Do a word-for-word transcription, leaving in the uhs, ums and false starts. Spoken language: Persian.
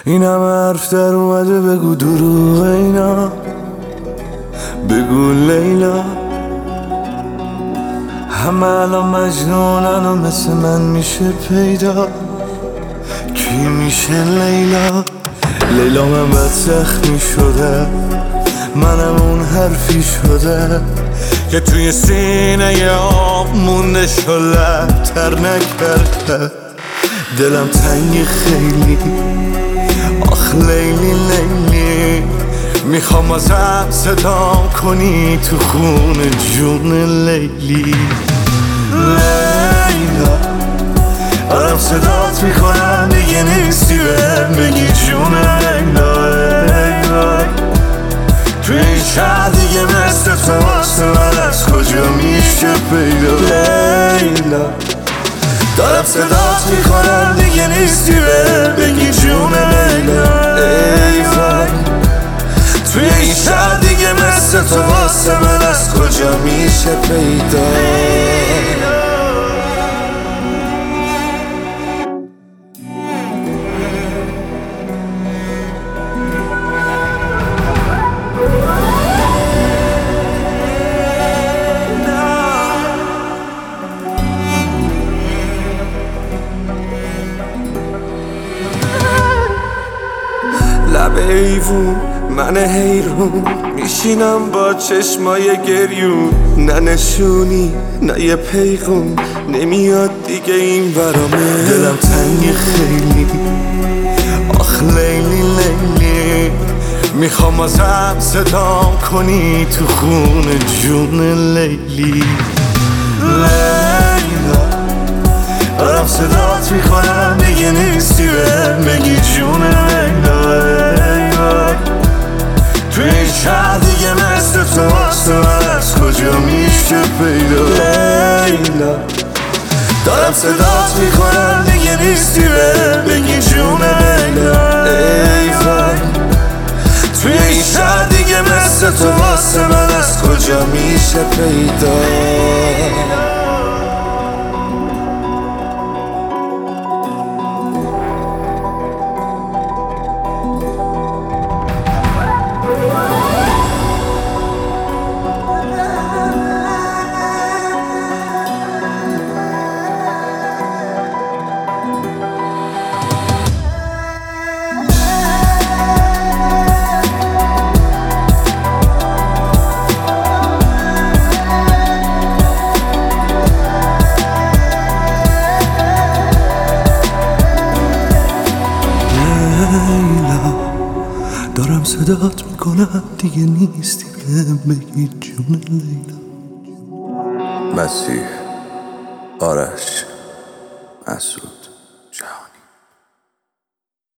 این همه حرف در اومده بگو دروغ اینا، بگو لیلا. همه الان مجنونن و مثل من میشه پیدا، کی میشه لیلا؟ لیلا من بد زخمی شده، منم اون حرفی شده که توی سینه آب مونده شلب تر نکرده. دلم تنگ خیلی، آخ لیلی لیلی، میخوام ازم صدا کنی تو خون جون لیلی. لیلا دارم صدات میکنم دیگه نیستی بهم بگی جون لیلا. لیلا توی این شهر دیگه مثل تو واسه من از کجا میشه پیدا؟ لیلا دارم صدات میکنم دیگه نیستی بهم بگی جون لیلا. لیلا توی این شهر دیگه مثل تو واسه من از کجا میشه پیدا؟ لب ایوون من حیرون میشینم با چشمای گریون، نه نشونی نه یه پیغون نمیاد دیگه این برامه. دلم تنگ خیلی، آخ لیلی لیلی، میخوام ازم صدا کنی تو خون جون لیلی. لیلا دارم صدات میکنم دیگه نیستی بهم بگی جون لیلا. توی این شهر دیگه مثل تو واسه من از کجا میشه پیدا؟ لیلا دارم صدات میکنم دیگه نیستی بهم بگی جون لیلا. لیلا توی این شهر دیگه مثل تو واسه من از کجا میشه پیدا؟ دارم صدات میکنم دیگه نیستی بهم بگی جون لیلا. مسیح، آرش، مسعود.